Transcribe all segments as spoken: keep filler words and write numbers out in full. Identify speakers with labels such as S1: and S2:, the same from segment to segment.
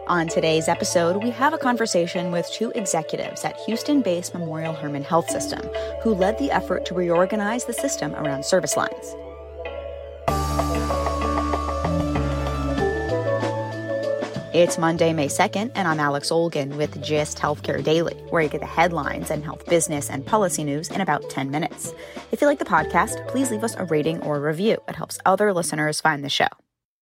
S1: On today's episode, we have a conversation with two executives at Houston-based Memorial Hermann Health System who led the effort to reorganize the system around service lines. It's Monday, May second, and I'm Alex Olgin with Gist Healthcare Daily, where you get the headlines and health business and policy news in about ten minutes. If you like the podcast, please leave us a rating or a review. It helps other listeners find the show.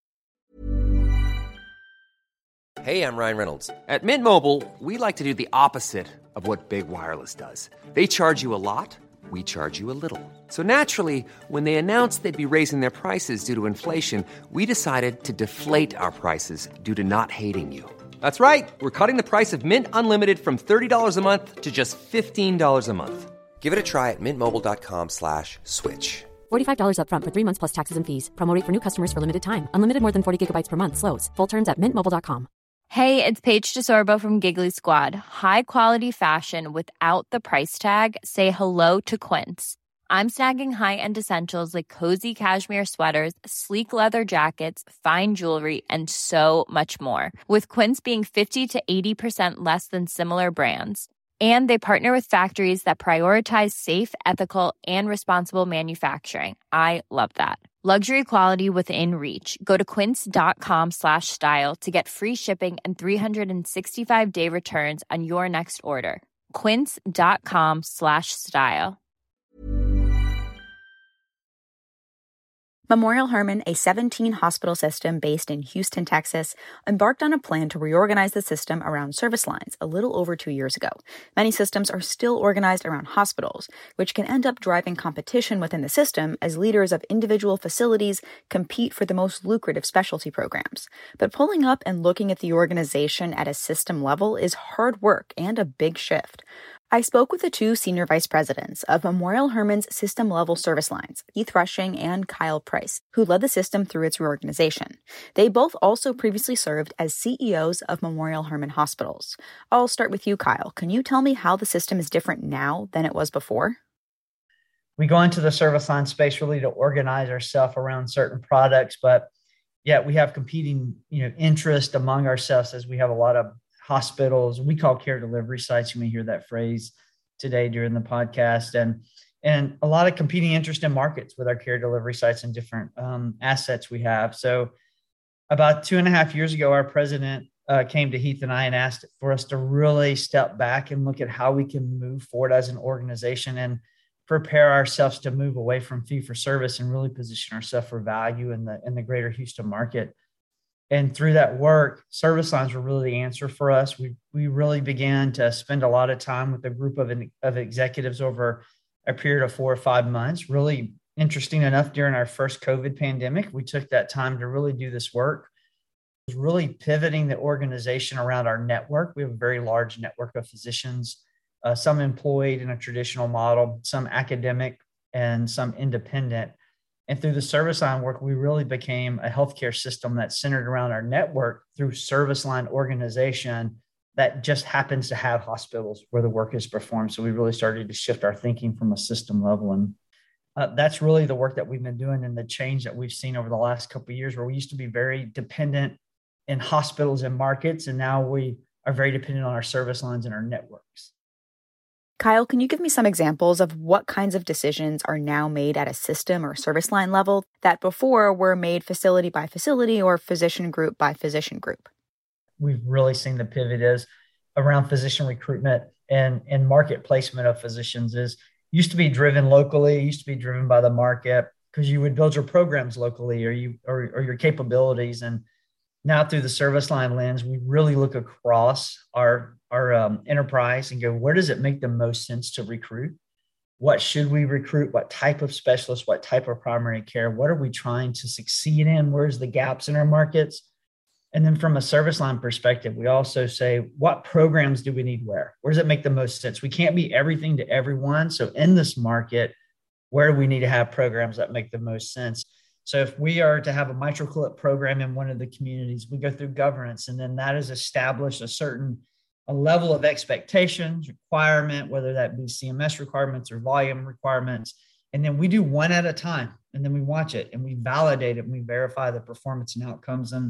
S2: Hey, I'm Ryan Reynolds. At Mint Mobile, we like to do the opposite of what Big Wireless does. They charge you a lot, we charge you a little. So naturally, when they announced they'd be raising their prices due to inflation, we decided to deflate our prices due to not hating you. That's right. We're cutting the price of Mint Unlimited from thirty dollars a month to just fifteen dollars a month. Give it a try at mintmobile.com slash switch.
S3: forty-five dollars up front for three months plus taxes and fees. Promo rate for new customers for limited time. Unlimited more than forty gigabytes per month slows. Full terms at mint mobile dot com.
S4: Hey, it's Paige DeSorbo from Giggly Squad. High quality fashion without the price tag. Say hello to Quince. I'm snagging high-end essentials like cozy cashmere sweaters, sleek leather jackets, fine jewelry, and so much more. With Quince being fifty to eighty percent less than similar brands. And they partner with factories that prioritize safe, ethical, and responsible manufacturing. I love that. Luxury quality within reach. Go to quince.com slash style to get free shipping and three sixty-five day returns on your next order. Quince.com slash style.
S1: Memorial Hermann, a seventeen-hospital system based in Houston, Texas, embarked on a plan to reorganize the system around service lines a little over two years ago. Many systems are still organized around hospitals, which can end up driving competition within the system as leaders of individual facilities compete for the most lucrative specialty programs. But pulling up and looking at the organization at a system level is hard work and a big shift. I spoke with the two senior vice presidents of Memorial Hermann's system-level service lines, Keith Rushing and Kyle Price, who led the system through its reorganization. They both also previously served as C E Os of Memorial Hermann hospitals. I'll start with you, Kyle. Can you tell me how the system is different now than it was before?
S5: We go into the service line space really to organize ourselves around certain products, but yet we have competing, you know, interest among ourselves as we have a lot of hospitals, we call care delivery sites. You may hear that phrase today during the podcast, and and a lot of competing interest in markets with our care delivery sites and different um, assets we have. So about two and a half years ago, our president uh, came to Heath and I and asked for us to really step back and look at how we can move forward as an organization and prepare ourselves to move away from fee for service and really position ourselves for value in the in the greater Houston market. And through that work, service lines were really the answer for us. We we really began to spend a lot of time with a group of, of executives over a period of four or five months. Really interesting enough, during our first COVID pandemic, we took that time to really do this work. It was really pivoting the organization around our network. We have a very large network of physicians, uh, some employed in a traditional model, some academic, and some independent. And through the service line work, we really became a healthcare system that's centered around our network through service line organization that just happens to have hospitals where the work is performed. So we really started to shift our thinking from a system level. And uh, that's really the work that we've been doing and the change that we've seen over the last couple of years, where we used to be very dependent in hospitals and markets. And now we are very dependent on our service lines and our networks.
S1: Kyle, can you give me some examples of what kinds of decisions are now made at a system or service line level that before were made facility by facility or physician group by physician group?
S5: We've really seen the pivot is around physician recruitment and, and market placement of physicians is used to be driven locally, used to be driven by the market because you would build your programs locally or you or, or your capabilities. And now through the service line lens, we really look across our, our um, enterprise and go, where does it make the most sense to recruit? What should we recruit? What type of specialist? What type of primary care? What are we trying to succeed in? Where's the gaps in our markets? And then from a service line perspective, we also say, what programs do we need where? Where does it make the most sense? We can't be everything to everyone. So in this market, where do we need to have programs that make the most sense? So if we are to have a MitraClip program in one of the communities, we go through governance, and then that is established a certain a level of expectations, requirement, whether that be C M S requirements or volume requirements. And then we do one at a time, and then we watch it and we validate it and we verify the performance and outcomes. And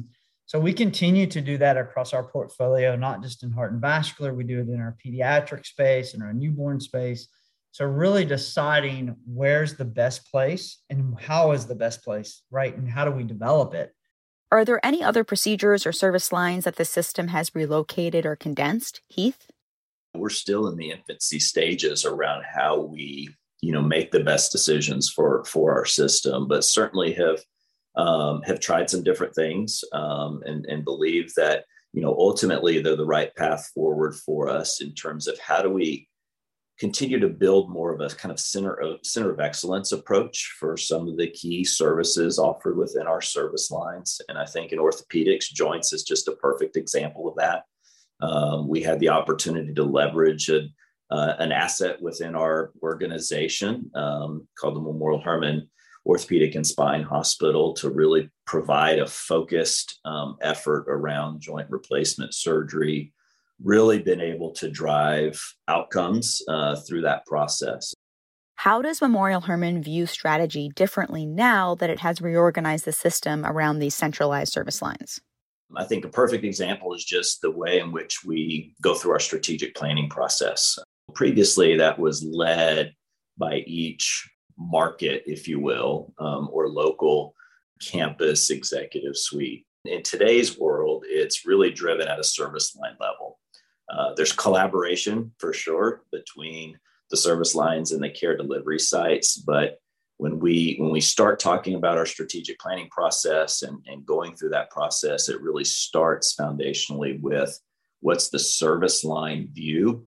S5: So we continue to do that across our portfolio, not just in heart and vascular. We do it in our pediatric space and our newborn space. So really deciding where's the best place and how is the best place, right? And how do we develop it?
S1: Are there any other procedures or service lines that the system has relocated or condensed? Heath?
S6: We're still in the infancy stages around how we, you know, make the best decisions for, for our system, but certainly have Um, have tried some different things um, and, and believe that, you know, ultimately they're the right path forward for us in terms of how do we continue to build more of a kind of center of center of excellence approach for some of the key services offered within our service lines. And I think in orthopedics, joints is just a perfect example of that. Um, we had the opportunity to leverage a, uh, an asset within our organization um, called the Memorial Hermann Orthopedic and Spine Hospital to really provide a focused um, effort around joint replacement surgery, really been able to drive outcomes uh, through that process.
S1: How does Memorial Hermann view strategy differently now that it has reorganized the system around these centralized service lines?
S6: I think a perfect example is just the way in which we go through our strategic planning process. Previously, that was led by each market, if you will, um, or local campus executive suite. In today's world, it's really driven at a service line level. Uh, there's collaboration for sure between the service lines and the care delivery sites, but when we when we start talking about our strategic planning process and, and going through that process, it really starts foundationally with what's the service line view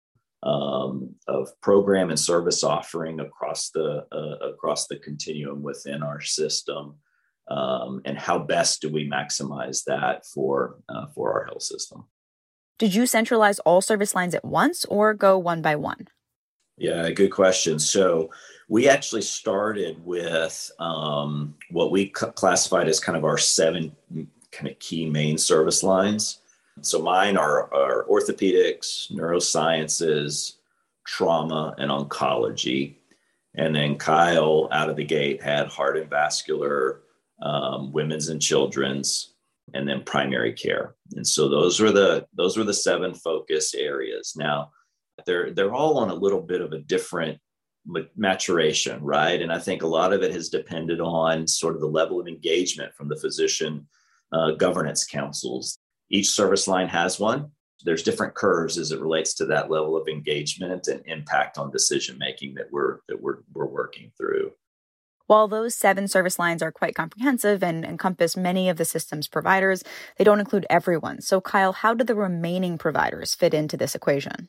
S6: Um, of program and service offering across the uh, across the continuum within our system, um, and how best do we maximize that for uh, for our health system?
S1: Did you centralize all service lines at once or go one by one?
S6: Yeah, good question. So we actually started with um, what we c- classified as kind of our seven kind of key main service lines. So mine are, are orthopedics, neurosciences, trauma, and oncology. And then Kyle, out of the gate, had heart and vascular, um, women's and children's, and then primary care. And so those were the those were the seven focus areas. Now, they're they're all on a little bit of a different maturation, right? And I think a lot of it has depended on sort of the level of engagement from the physician uh, governance councils. Each service line has one. There's different curves as it relates to that level of engagement and impact on decision making that we're that we're we're working through.
S1: While those seven service lines are quite comprehensive and encompass many of the system's providers, they don't include everyone. So, Kyle, how do the remaining providers fit into this equation?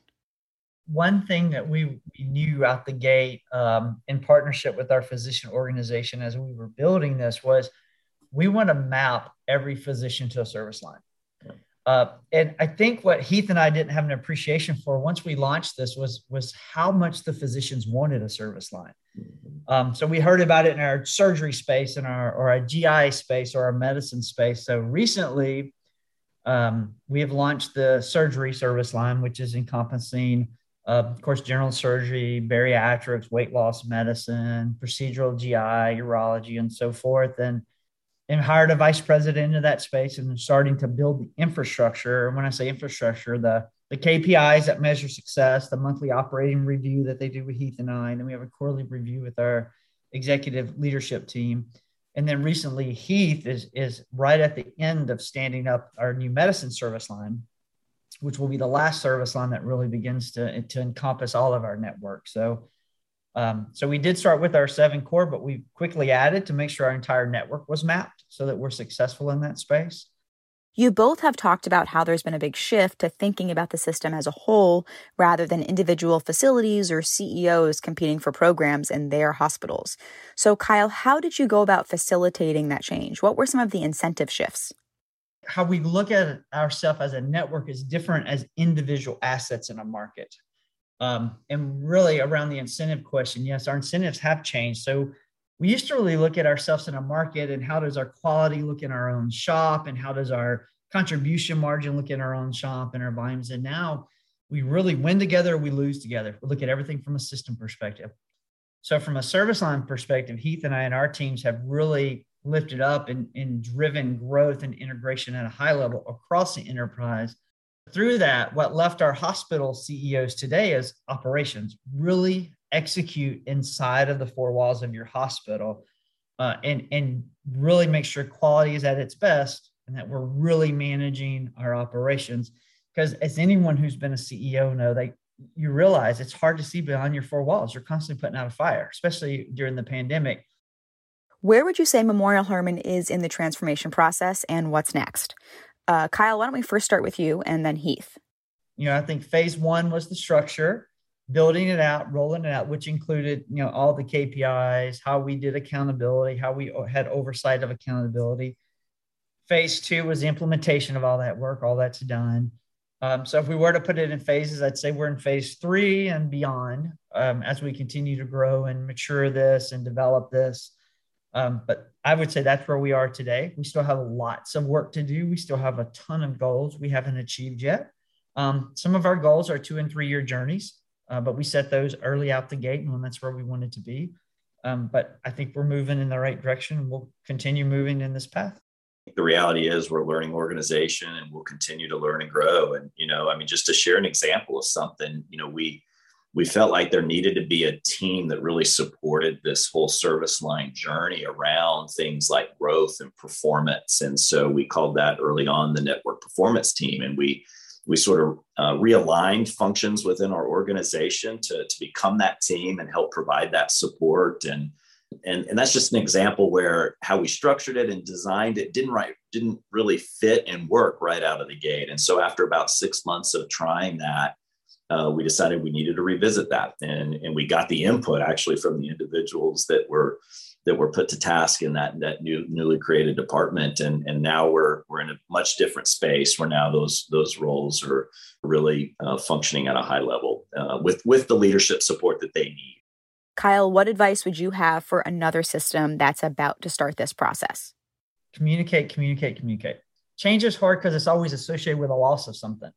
S5: One thing that we, we knew out the gate um, in partnership with our physician organization as we were building this was we want to map every physician to a service line. Uh, and I think what Heath and I didn't have an appreciation for once we launched this was, was how much the physicians wanted a service line. Um, so we heard about it in our surgery space and our, or our G I space or our medicine space. So recently um, we have launched the surgery service line, which is encompassing, uh, of course, general surgery, bariatrics, weight loss medicine, procedural G I, urology, and so forth. And and hired a vice president into that space and starting to build the infrastructure. And when I say infrastructure, the, the K P Is that measure success, the monthly operating review that they do with Heath and I, and then we have a quarterly review with our executive leadership team. And then recently Heath is, is right at the end of standing up our new medicine service line, which will be the last service line that really begins to, to encompass all of our network. So Um, so we did start with our seven core, but we quickly added to make sure our entire network was mapped so that we're successful in that space.
S1: You both have talked about how there's been a big shift to thinking about the system as a whole rather than individual facilities or C E Os competing for programs in their hospitals. So Kyle, how did you go about facilitating that change? What were some of the incentive shifts?
S5: How we look at ourselves as a network is different as individual assets in a market. Um, and really around the incentive question, yes, our incentives have changed. So we used to really look at ourselves in a market and how does our quality look in our own shop and how does our contribution margin look in our own shop and our volumes. And now we really win together, we lose together. We look at everything from a system perspective. So from a service line perspective, Heath and I and our teams have really lifted up and, and driven growth and integration at a high level across the enterprise. Through that, what left our hospital C E Os today is operations, really execute inside of the four walls of your hospital uh, and, and really make sure quality is at its best and that we're really managing our operations. Because as anyone who's been a C E O know, they you realize it's hard to see behind your four walls. You're constantly putting out a fire, especially during the pandemic.
S1: Where would you say Memorial Hermann is in the transformation process and what's next? Uh, Kyle, why don't we first start with you and then Heath?
S5: You know, I think phase one was the structure, building it out, rolling it out, which included, you know, all the K P Is, how we did accountability, how we had oversight of accountability. Phase two was the implementation of all that work, all that's done. Um, so if we were to put it in phases, I'd say we're in phase three and beyond um, as we continue to grow and mature this and develop this. Um, but I would say that's where we are today. We still have lots of work to do. We still have a ton of goals we haven't achieved yet. Um, some of our goals are two and three year journeys, uh, but we set those early out the gate and that's where we wanted to be. Um, but I think we're moving in the right direction and we'll continue moving in this path.
S6: The reality is we're a learning organization and we'll continue to learn and grow. And, you know, I mean, just to share an example of something, you know, we, we felt like there needed to be a team that really supported this whole service line journey around things like growth and performance. And so we called that early on the network performance team. And we, we sort of uh, realigned functions within our organization to, to become that team and help provide that support. And And, and that's just an example where how we structured it and designed it didn't right, didn't really fit and work right out of the gate. And so after about six months of trying that, uh, we decided we needed to revisit that. And, and we got the input actually from the individuals that were that were put to task in that, that new newly created department. And, and now we're we're in a much different space where now those those roles are really uh, functioning at a high level uh, with, with the leadership support that they need.
S1: Kyle, what advice would you have for another system that's about to start this process?
S5: Communicate, communicate, communicate. Change is hard because it's always associated with a loss of something.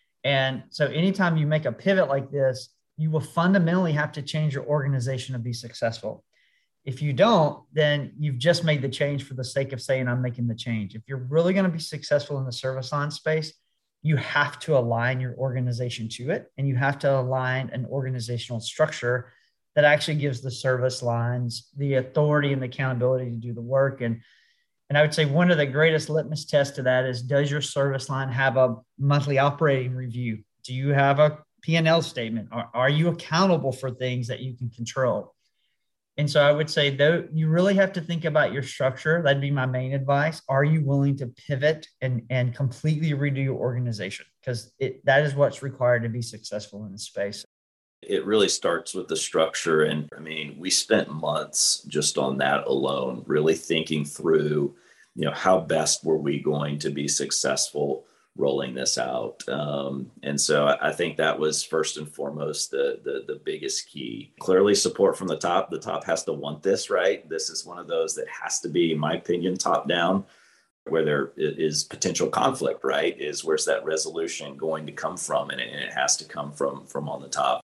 S5: And so anytime you make a pivot like this, you will fundamentally have to change your organization to be successful. If you don't, then you've just made the change for the sake of saying, I'm making the change. If you're really going to be successful in the service line space, you have to align your organization to it. And you have to align an organizational structure that actually gives the service lines the authority and the accountability to do the work. And, and I would say one of the greatest litmus tests to that is, does your service line have a monthly operating review? Do you have a P and L statement? Are, are you accountable for things that you can control? And so I would say, though, you really have to think about your structure. That'd be my main advice. Are you willing to pivot and, and completely redo your organization? Because it, that is what's required to be successful in this space.
S6: It really starts with the structure. And I mean, we spent months just on that alone, really thinking through, you know, how best were we going to be successful rolling this out. Um, and so I think that was first and foremost the, the the biggest key. Clearly support from the top. The top has to want this, right? This is one of those that has to be, in my opinion, top down. Where there is potential conflict, right? Is where's that resolution going to come from? And it, and it has to come from from on the top.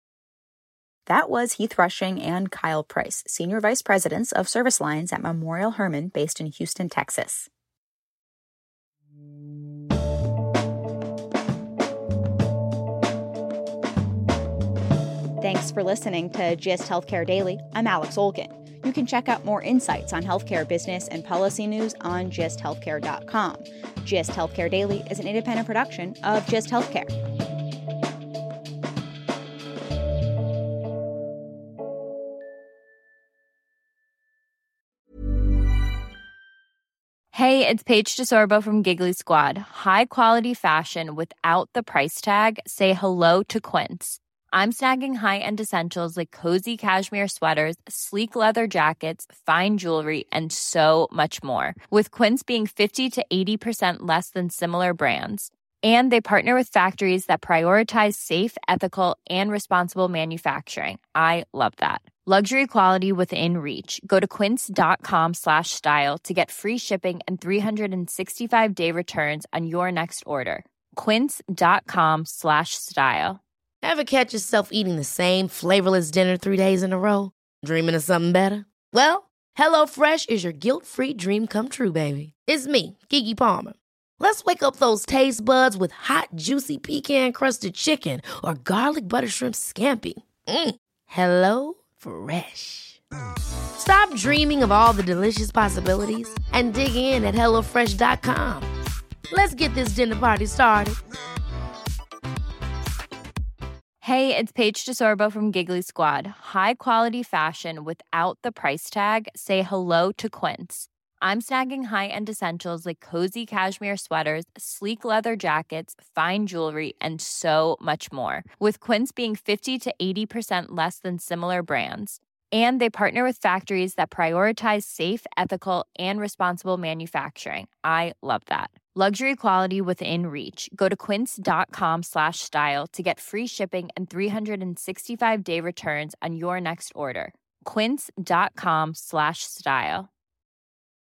S1: That was Heath Rushing and Kyle Price, Senior Vice Presidents of Service Lines at Memorial Hermann, based in Houston, Texas. Thanks for listening to Gist Healthcare Daily. I'm Alex Olgin. You can check out more insights on healthcare business and policy news on gist healthcare dot com. Gist Healthcare Daily is an independent production of Gist Healthcare.
S4: Hey, it's Paige DeSorbo from Giggly Squad. High quality fashion without the price tag. Say hello to Quince. I'm snagging high-end essentials like cozy cashmere sweaters, sleek leather jackets, fine jewelry, and so much more. With Quince being fifty to eighty percent less than similar brands. And they partner with factories that prioritize safe, ethical, and responsible manufacturing. I love that. Luxury quality within reach. Go to quince.com slash style to get free shipping and three sixty-five day returns on your next order. Quince.com slash style.
S7: Ever catch yourself eating the same flavorless dinner three days in a row? Dreaming of something better? Well, HelloFresh is your guilt-free dream come true, baby. It's me, Keke Palmer. Let's wake up those taste buds with hot, juicy pecan-crusted chicken or garlic butter shrimp scampi. Mm. Hello Fresh. Stop dreaming of all the delicious possibilities and dig in at hello fresh dot com. Let's get this dinner party started.
S4: Hey, it's Paige DeSorbo from Giggly Squad. High quality fashion without the price tag. Say hello to Quince. I'm snagging high-end essentials like cozy cashmere sweaters, sleek leather jackets, fine jewelry, and so much more. With Quince being fifty to eighty percent less than similar brands. And they partner with factories that prioritize safe, ethical, and responsible manufacturing. I love that. Luxury quality within reach. Go to quince.com slash style to get free shipping and three sixty-five day returns on your next order. Quince.com slash style.